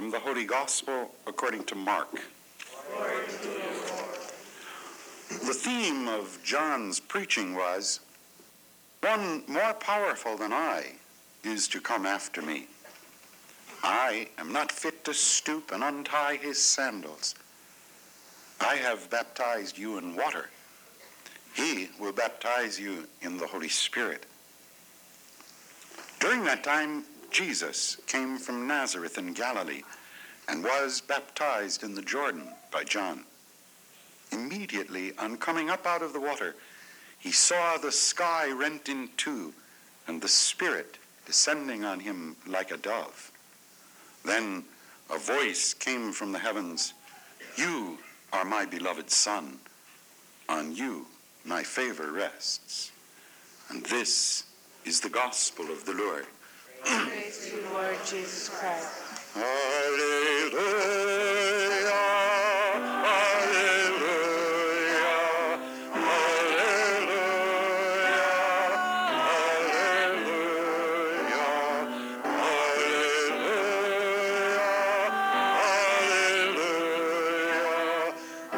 From the Holy Gospel according to Mark. Glory to you, Lord. The theme of John's preaching was, "One more powerful than I is to come after me. I am not fit to stoop and untie his sandals. I have baptized you in water. He will baptize you in the Holy Spirit." During that time, Jesus came from Nazareth in Galilee and was baptized in the Jordan by John. Immediately, on coming up out of the water, he saw the sky rent in two and the Spirit descending on him like a dove. Then a voice came from the heavens, "You are my beloved Son. On you my favor rests." And this is the gospel of the Lord. Praise to you, Lord Jesus Christ. Hallelujah, hallelujah, hallelujah, hallelujah, hallelujah,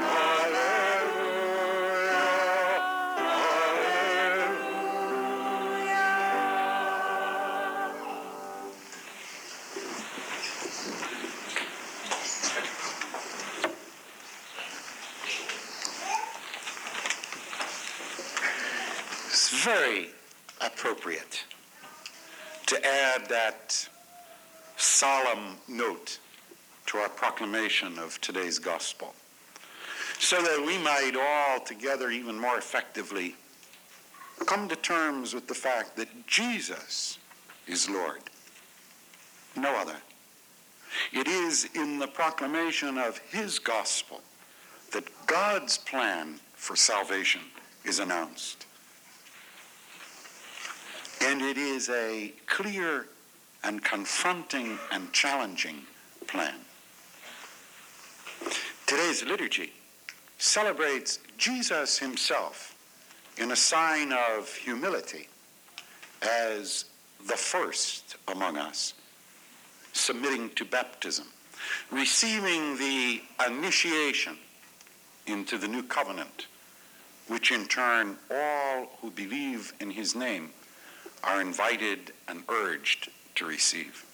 It's very appropriate to add that solemn note to our proclamation of today's gospel, so that we might all together even more effectively come to terms with the fact that Jesus is Lord, no other. It is in the proclamation of his gospel that God's plan for salvation is announced. And it is a clear and confronting and challenging plan. Today's liturgy celebrates Jesus himself in a sign of humility as the first among us, submitting to baptism, receiving the initiation into the new covenant, which in turn all who believe in his name are invited and urged to receive.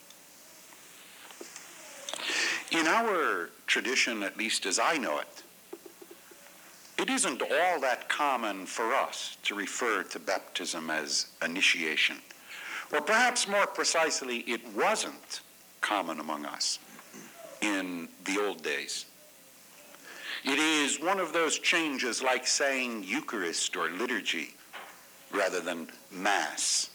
In our tradition, at least as I know it, it isn't all that common for us to refer to baptism as initiation. Or perhaps more precisely, it wasn't common among us in the old days. It is one of those changes like saying Eucharist or liturgy rather than Mass.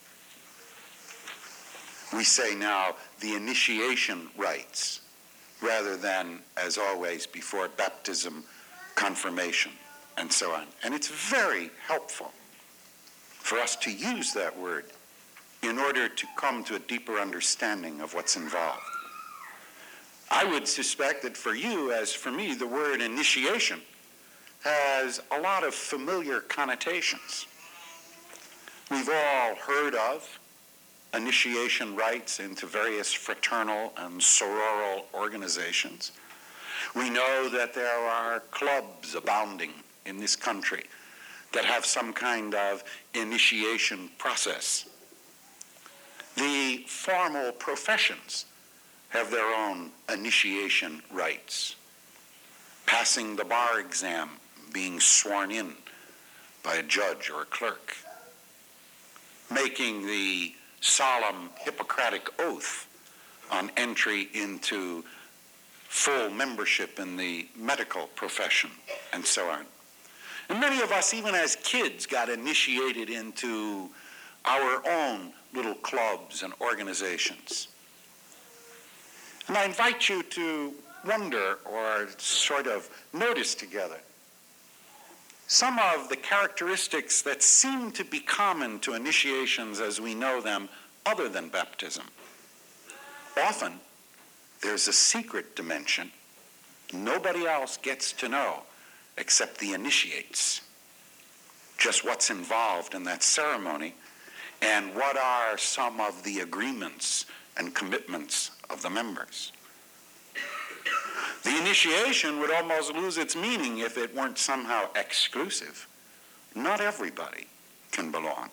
We say now the initiation rites rather than, as always, before baptism, confirmation, and so on. And it's very helpful for us to use that word in order to come to a deeper understanding of what's involved. I would suspect that for you, as for me, the word initiation has a lot of familiar connotations. We've all heard of initiation rites into various fraternal and sororal organizations. We know that there are clubs abounding in this country that have some kind of initiation process. The formal professions have their own initiation rites. Passing the bar exam, being sworn in by a judge or a clerk. Making the solemn Hippocratic oath on entry into full membership in the medical profession, and so on. And many of us, even as kids, got initiated into our own little clubs and organizations. And I invite you to wonder or sort of notice together some of the characteristics that seem to be common to initiations as we know them other than baptism. Often, there's a secret dimension nobody else gets to know except the initiates. Just what's involved in that ceremony and what are some of the agreements and commitments of the members. The initiation would almost lose its meaning if it weren't somehow exclusive. Not everybody can belong.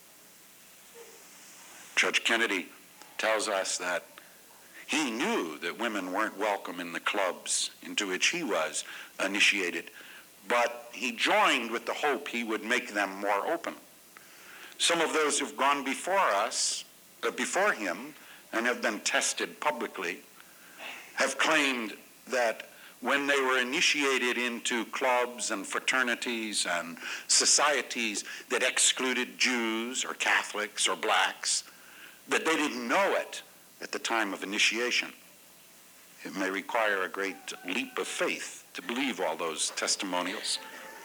Judge Kennedy tells us that he knew that women weren't welcome in the clubs into which he was initiated, but he joined with the hope he would make them more open. Some of those who've gone before him, and have been tested publicly, have claimed that when they were initiated into clubs and fraternities and societies that excluded Jews or Catholics or blacks, that they didn't know it at the time of initiation. It may require a great leap of faith to believe all those testimonials.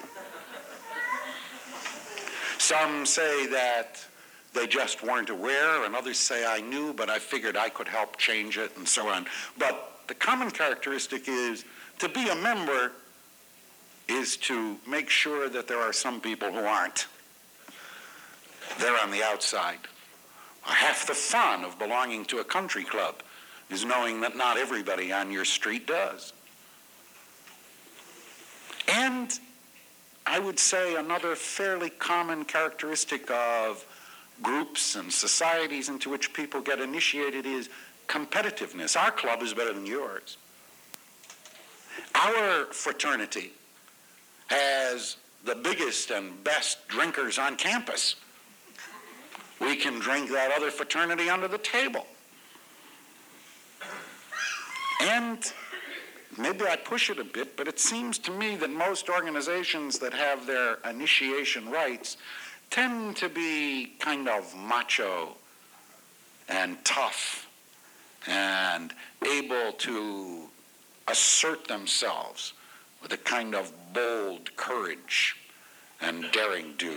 Some say that they just weren't aware, and others say, I knew, but I figured I could help change it, and so on. But the common characteristic is to be a member is to make sure that there are some people who aren't. They're on the outside. Half the fun of belonging to a country club is knowing that not everybody on your street does. And I would say another fairly common characteristic of groups and societies into which people get initiated is competitiveness. Our club is better than yours. Our fraternity has the biggest and best drinkers on campus. We can drink that other fraternity under the table. And maybe I push it a bit, but it seems to me that most organizations that have their initiation rites tend to be kind of macho and tough and able to assert themselves with a kind of bold courage and daring do.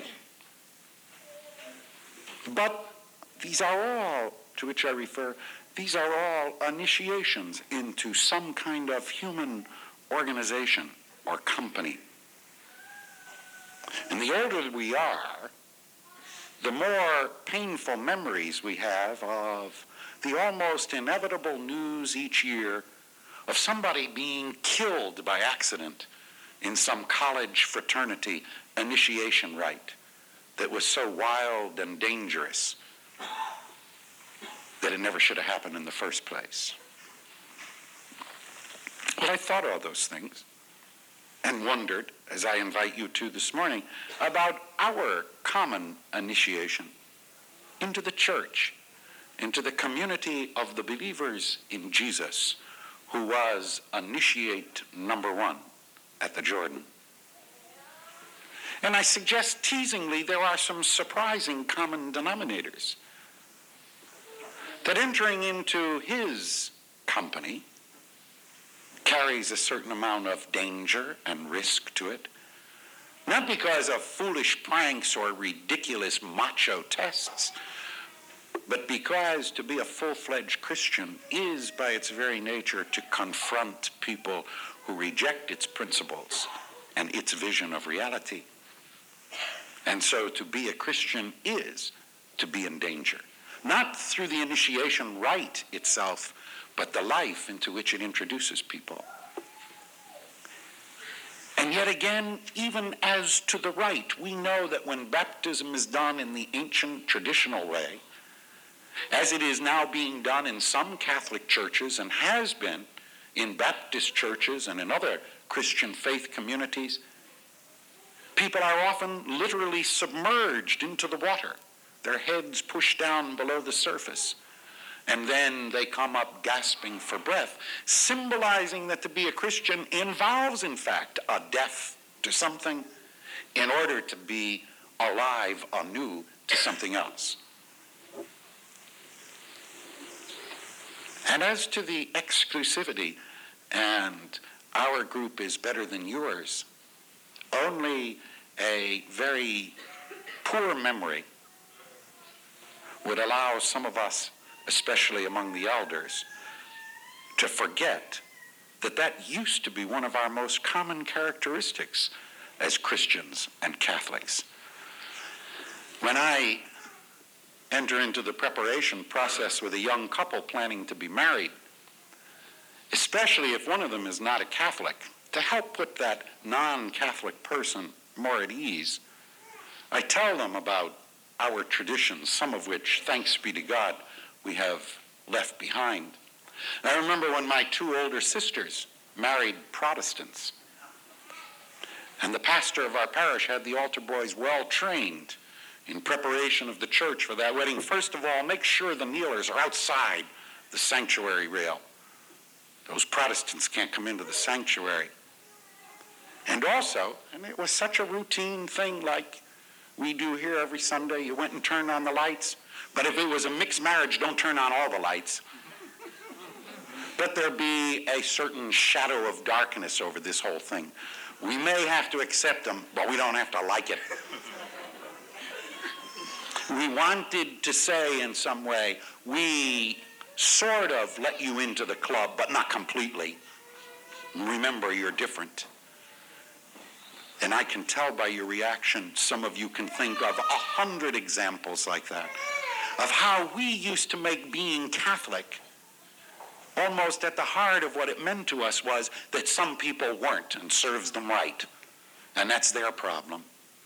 But these are all, to which I refer, these are all initiations into some kind of human organization or company. And the older we are, the more painful memories we have of the almost inevitable news each year of somebody being killed by accident in some college fraternity initiation rite that was so wild and dangerous that it never should have happened in the first place. Well, I thought all those things and wondered, as I invite you to this morning, about our common initiation into the church, into the community of the believers in Jesus, who was initiate number one at the Jordan. And I suggest teasingly there are some surprising common denominators. That entering into his company carries a certain amount of danger and risk to it, not because of foolish pranks or ridiculous macho tests, but because to be a full-fledged Christian is, by its very nature, to confront people who reject its principles and its vision of reality. And so to be a Christian is to be in danger, not through the initiation rite itself, but the life into which it introduces people. And yet again, even as to the rite, we know that when baptism is done in the ancient traditional way, as it is now being done in some Catholic churches and has been in Baptist churches and in other Christian faith communities, people are often literally submerged into the water, their heads pushed down below the surface, and then they come up gasping for breath, symbolizing that to be a Christian involves, in fact, a death to something in order to be alive anew to something else. And as to the exclusivity, and our group is better than yours, only a very poor memory would allow some of us, especially among the elders, to forget that that used to be one of our most common characteristics as Christians and Catholics. When I enter into the preparation process with a young couple planning to be married, especially if one of them is not a Catholic, to help put that non-Catholic person more at ease. I tell them about our traditions, some of which, thanks be to God, we have left behind. And I remember when my two older sisters married Protestants, and the pastor of our parish had the altar boys well trained in preparation of the church for that wedding. First of all, make sure the kneelers are outside the sanctuary rail. Those Protestants can't come into the sanctuary. And also, and it was such a routine thing like we do here every Sunday, you went and turned on the lights. But if it was a mixed marriage, don't turn on all the lights. Let there be a certain shadow of darkness over this whole thing. We may have to accept them, but we don't have to like it. We wanted to say in some way, we sort of let you into the club, but not completely. Remember, you're different. And I can tell by your reaction, some of you can think of 100 examples like that, of how we used to make being Catholic almost at the heart of what it meant to us was that some people weren't and serves them right. And that's their problem.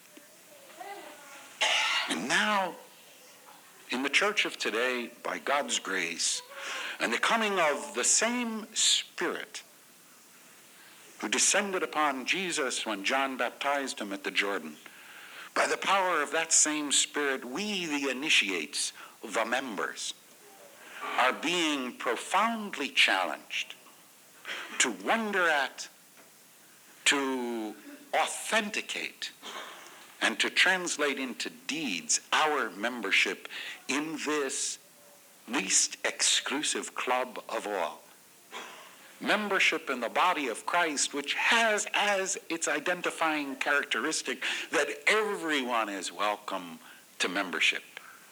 And now, in the church of today, by God's grace, and the coming of the same Spirit who descended upon Jesus when John baptized him at the Jordan, by the power of that same Spirit, we, the initiates, the members, are being profoundly challenged to wonder at, to authenticate, and to translate into deeds our membership in this least exclusive club of all. Membership in the body of Christ, which has as its identifying characteristic that everyone is welcome to membership.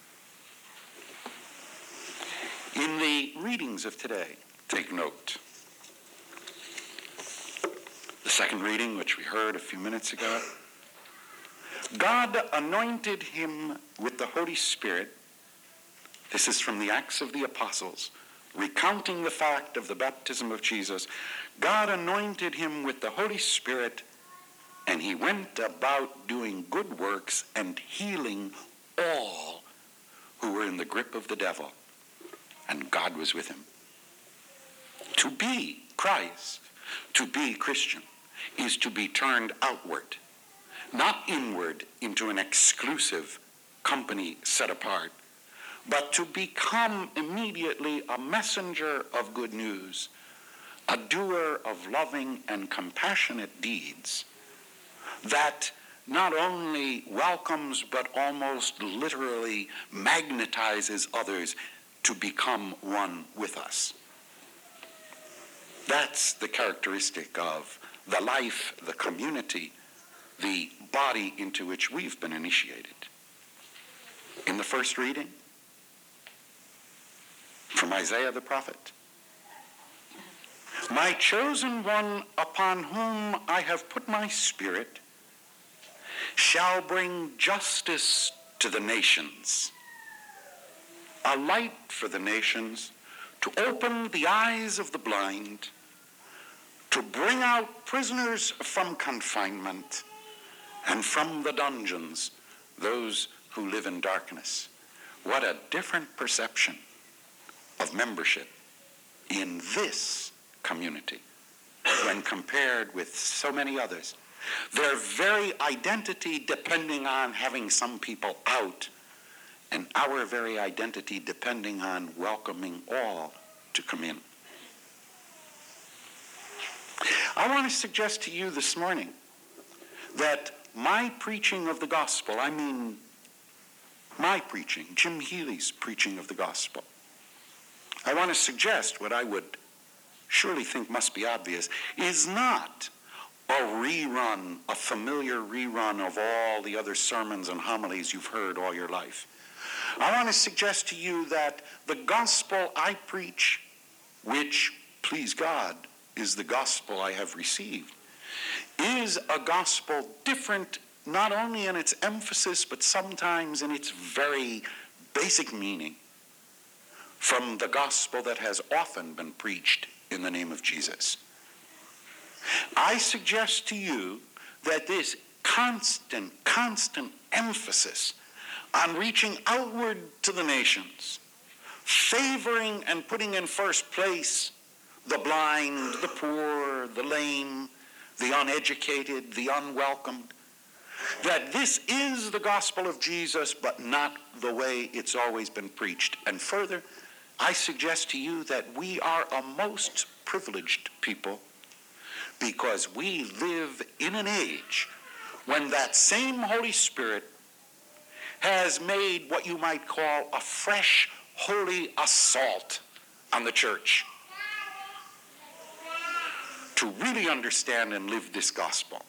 In the readings of today, take note. The second reading, which we heard a few minutes ago, God anointed him with the Holy Spirit. This is from the Acts of the Apostles, recounting the fact of the baptism of Jesus. God anointed him with the Holy Spirit, and he went about doing good works and healing all who were in the grip of the devil. And God was with him. To be Christ, to be Christian, is to be turned outward, not inward into an exclusive company set apart, but to become immediately a messenger of good news, a doer of loving and compassionate deeds that not only welcomes but almost literally magnetizes others to become one with us. That's the characteristic of the life, the community, the body into which we've been initiated. In the first reading, from Isaiah the prophet, my chosen one upon whom I have put my spirit shall bring justice to the nations, a light for the nations, to open the eyes of the blind, to bring out prisoners from confinement, and from the dungeons those who live in darkness. What a different perception of membership in this community when compared with so many others. Their very identity depending on having some people out, and our very identity depending on welcoming all to come in. I want to suggest to you this morning that my preaching of the gospel, I mean my preaching, Jim Healy's preaching of the gospel, I want to suggest what I would surely think must be obvious, is not a rerun, a familiar rerun of all the other sermons and homilies you've heard all your life. I want to suggest to you that the gospel I preach, which, please God, is the gospel I have received, is a gospel different not only in its emphasis, but sometimes in its very basic meaning from the gospel that has often been preached in the name of Jesus. I suggest to you that this constant emphasis on reaching outward to the nations, favoring and putting in first place the blind, the poor, the lame, the uneducated, the unwelcomed, that this is the gospel of Jesus, but not the way it's always been preached. And further, I suggest to you that we are a most privileged people because we live in an age when that same Holy Spirit has made what you might call a fresh, holy assault on the church to really understand and live this gospel.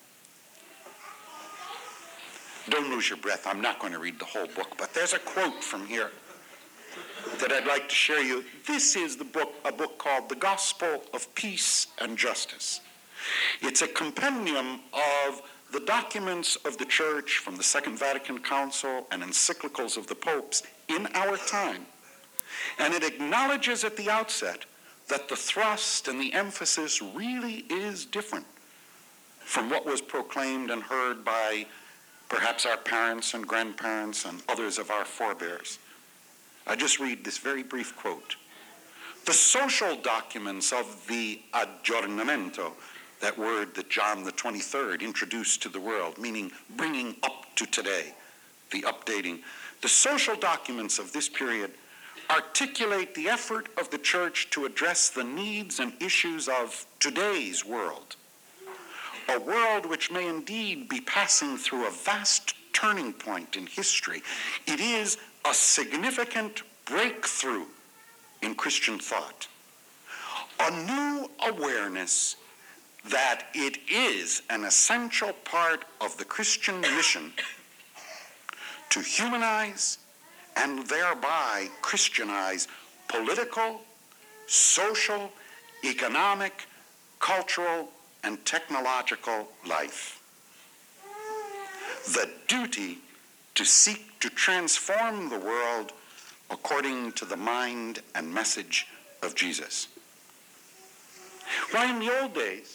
Don't lose your breath. I'm not going to read the whole book, but there's a quote from here that I'd like to share you. This is a book called The Gospel of Peace and Justice. It's a compendium of the documents of the Church from the Second Vatican Council and encyclicals of the popes in our time. And it acknowledges at the outset that the thrust and the emphasis really is different from what was proclaimed and heard by perhaps our parents and grandparents and others of our forebears. I just read this very brief quote. The social documents of the aggiornamento, that word that John the 23rd introduced to the world, meaning bringing up to today, the updating. The social documents of this period articulate the effort of the church to address the needs and issues of today's world, a world which may indeed be passing through a vast turning point in history. It is a significant breakthrough in Christian thought, a new awareness that it is an essential part of the Christian mission to humanize and thereby Christianize political, social, economic, cultural, and technological life. The duty to seek to transform the world according to the mind and message of Jesus. Why, in the old days,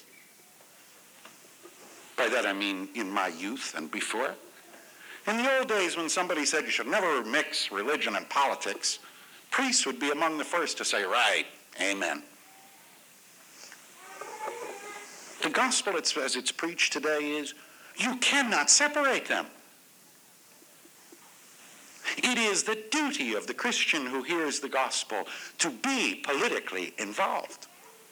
by that I mean in my youth and before, in the old days when somebody said you should never mix religion and politics, priests would be among the first to say, right, amen. The gospel as it's preached today is, you cannot separate them. It is the duty of the Christian who hears the gospel to be politically involved.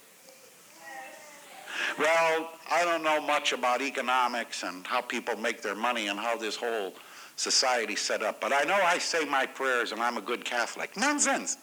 Well, I don't know much about economics and how people make their money and how this whole society's set up, but I know I say my prayers and I'm a good Catholic. Nonsense.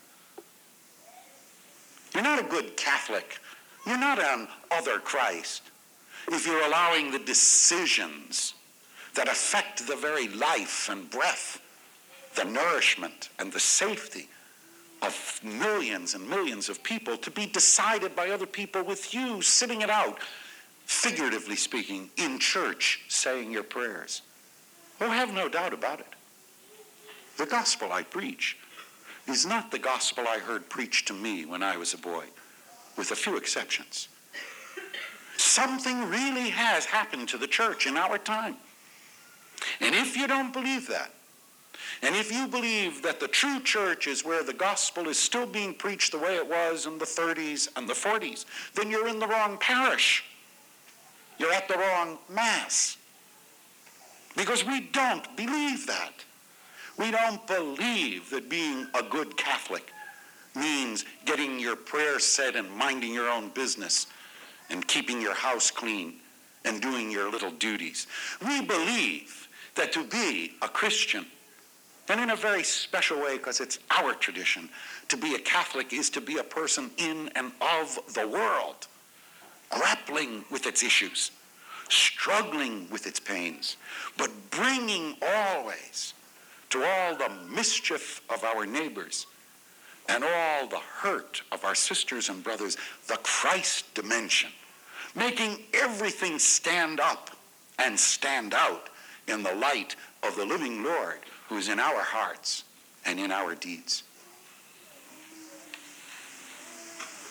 You're not a good Catholic. You're not an other Christ if you're allowing the decisions that affect the very life and breath, the nourishment and the safety of millions and millions of people to be decided by other people with you sitting it out, figuratively speaking, in church saying your prayers. Oh, have no doubt about it. The gospel I preach is not the gospel I heard preached to me when I was a boy, with a few exceptions. Something really has happened to the church in our time. And if you don't believe that, and if you believe that the true church is where the gospel is still being preached the way it was in the 30s and the 40s, then you're in the wrong parish. You're at the wrong mass. Because we don't believe that. We don't believe that being a good Catholic means getting your prayers said and minding your own business and keeping your house clean and doing your little duties. We believe that to be a Christian, and in a very special way because it's our tradition, to be a Catholic is to be a person in and of the world, grappling with its issues, struggling with its pains, but bringing always to all the mischief of our neighbors and all the hurt of our sisters and brothers the Christ dimension, making everything stand up and stand out in the light of the living Lord who is in our hearts and in our deeds.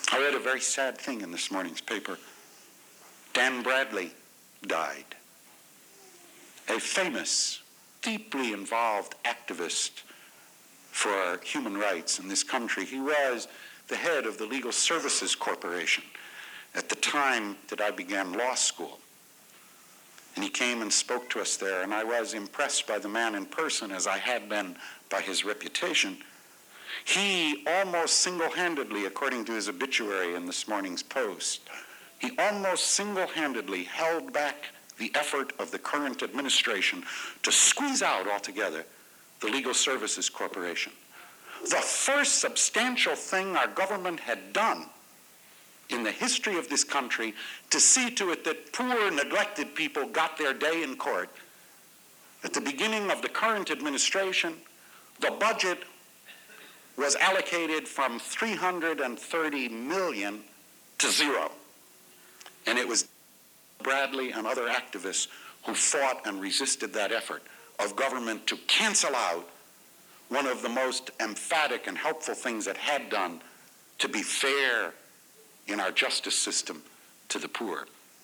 I read a very sad thing in this morning's paper. Dan Bradley died. A famous, deeply involved activist for human rights in this country. He was the head of the Legal Services Corporation at the time that I began law school. And he came and spoke to us there, and I was impressed by the man in person as I had been by his reputation. He almost single-handedly, according to his obituary in this morning's Post, he almost single-handedly held back the effort of the current administration to squeeze out altogether the Legal Services Corporation. The first substantial thing our government had done in the history of this country to see to it that poor, neglected people got their day in court. At the beginning of the current administration, the budget was allocated from $330 million to zero. And it was Bradley and other activists who fought and resisted that effort of government to cancel out one of the most emphatic and helpful things it had done to be fair in our justice system to the poor.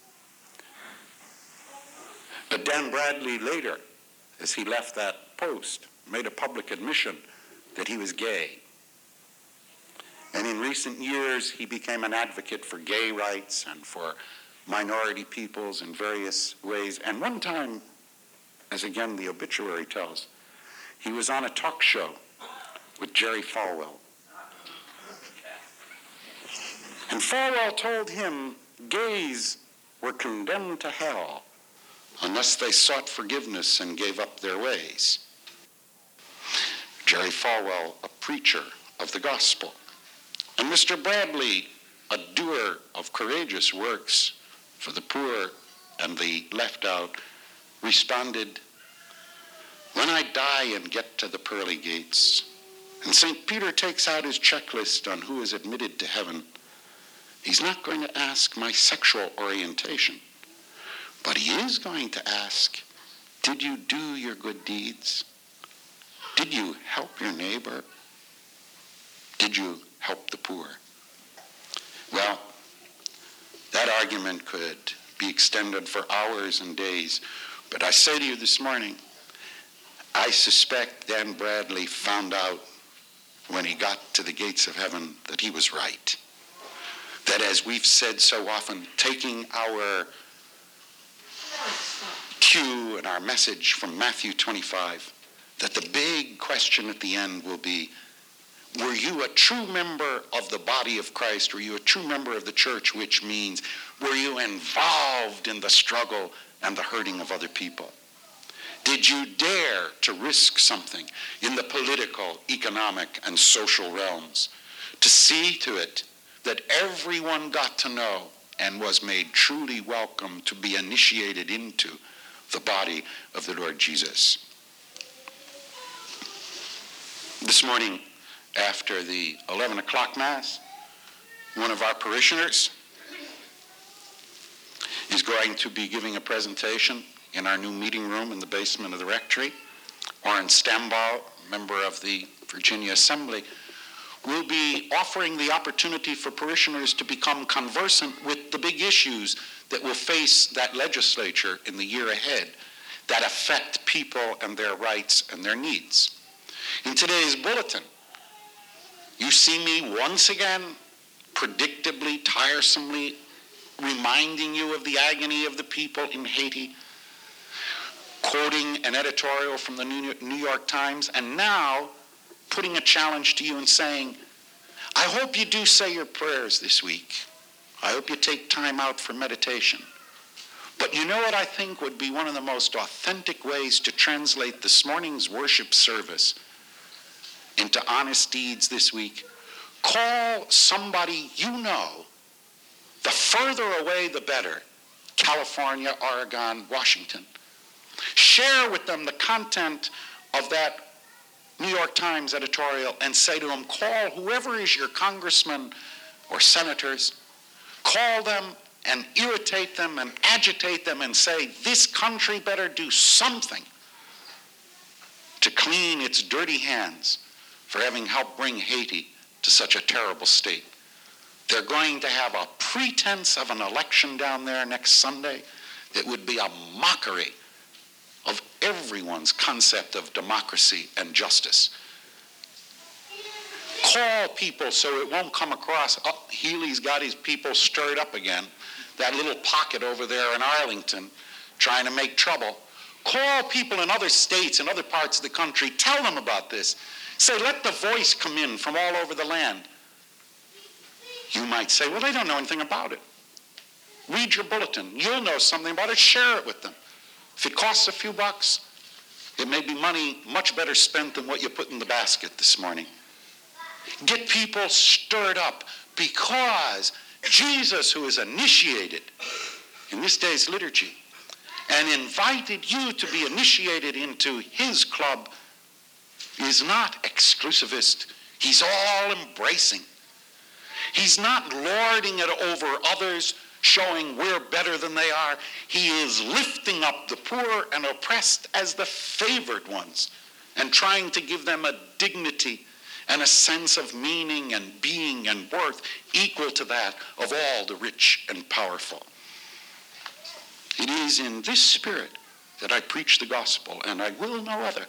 But Dan Bradley later, as he left that post, made a public admission that he was gay. And in recent years, he became an advocate for gay rights and for minority peoples in various ways. And one time, as again the obituary tells, he was on a talk show with Jerry Falwell. And Falwell told him gays were condemned to hell unless they sought forgiveness and gave up their ways. Jerry Falwell, a preacher of the gospel. And Mr. Bradley, a doer of courageous works for the poor and the left out, responded, "When I die and get to the pearly gates, and St. Peter takes out his checklist on who is admitted to heaven, he's not going to ask my sexual orientation, but he is going to ask, did you do your good deeds? Did you help your neighbor? Did you help the poor?" Well, that argument could be extended for hours and days, but I say to you this morning, I suspect Dan Bradley found out when he got to the gates of heaven that he was right. That, as we've said so often, taking our cue and our message from Matthew 25, that the big question at the end will be, were you a true member of the body of Christ? Were you a true member of the church? Which means, were you involved in the struggle and the hurting of other people? Did you dare to risk something in the political, economic, and social realms to see to it that everyone got to know and was made truly welcome to be initiated into the body of the Lord Jesus? This morning, after the 11 o'clock Mass, one of our parishioners is going to be giving a presentation in our new meeting room in the basement of the rectory. Warren Stambaugh, member of the Virginia Assembly, will be offering the opportunity for parishioners to become conversant with the big issues that will face that legislature in the year ahead that affect people and their rights and their needs. In today's bulletin, you see me once again, predictably, tiresomely, reminding you of the agony of the people in Haiti, quoting an editorial from the New York Times, and now putting a challenge to you and saying, I hope you do say your prayers this week. I hope you take time out for meditation. But you know what I think would be one of the most authentic ways to translate this morning's worship service into honest deeds this week? Call somebody you know, the further away the better, California, Oregon, Washington. Share with them the content of that New York Times editorial and say to them, call whoever is your congressman or senators, call them and irritate them and agitate them and say, this country better do something to clean its dirty hands for having helped bring Haiti to such a terrible state. They're going to have a pretense of an election down there next Sunday that would be a mockery of everyone's concept of democracy and justice. Call people so it won't come across, oh, Healy's got his people stirred up again, that little pocket over there in Arlington trying to make trouble. Call people in other states and other parts of the country, tell them about this. Say, let the voice come in from all over the land. You might say, well, they don't know anything about it. Read your bulletin. You'll know something about it. Share it with them. If it costs a few bucks, it may be money much better spent than what you put in the basket this morning. Get people stirred up, because Jesus, who is initiated in this day's liturgy and invited you to be initiated into his club, is not exclusivist. He's all embracing. He's not lording it over others, showing we're better than they are. He is lifting up the poor and oppressed as the favored ones and trying to give them a dignity and a sense of meaning and being and worth equal to that of all the rich and powerful. It is in this spirit that I preach the gospel, and I will no other.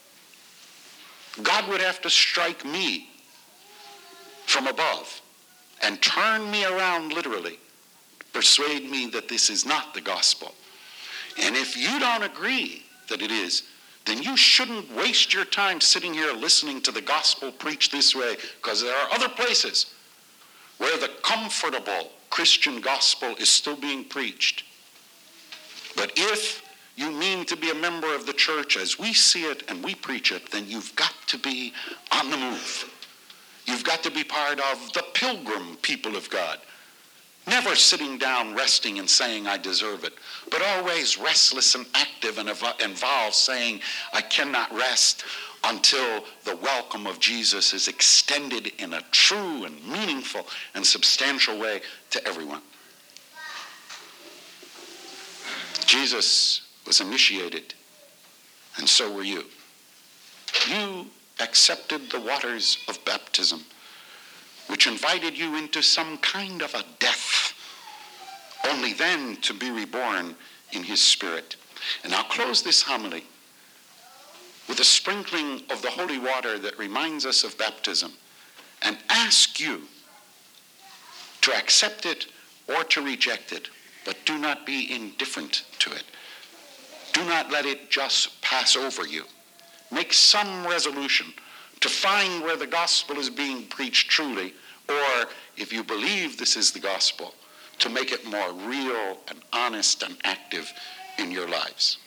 God would have to strike me from above and turn me around literally, persuade me that this is not the gospel. And if you don't agree that it is, then you shouldn't waste your time sitting here listening to the gospel preached this way, because there are other places where the comfortable Christian gospel is still being preached. But if you mean to be a member of the church as we see it and we preach it, then you've got to be on the move. You've got to be part of the pilgrim people of God. Never sitting down, resting, and saying, I deserve it, but always restless and active and involved, saying, I cannot rest until the welcome of Jesus is extended in a true and meaningful and substantial way to everyone. Jesus was initiated, and so were you. You accepted the waters of baptism, which invited you into some kind of a death, only then to be reborn in his Spirit. And I'll close this homily with a sprinkling of the holy water that reminds us of baptism, and ask you to accept it or to reject it, but do not be indifferent to it. Do not let it just pass over you. Make some resolution to find where the gospel is being preached truly, or if you believe this is the gospel, to make it more real and honest and active in your lives.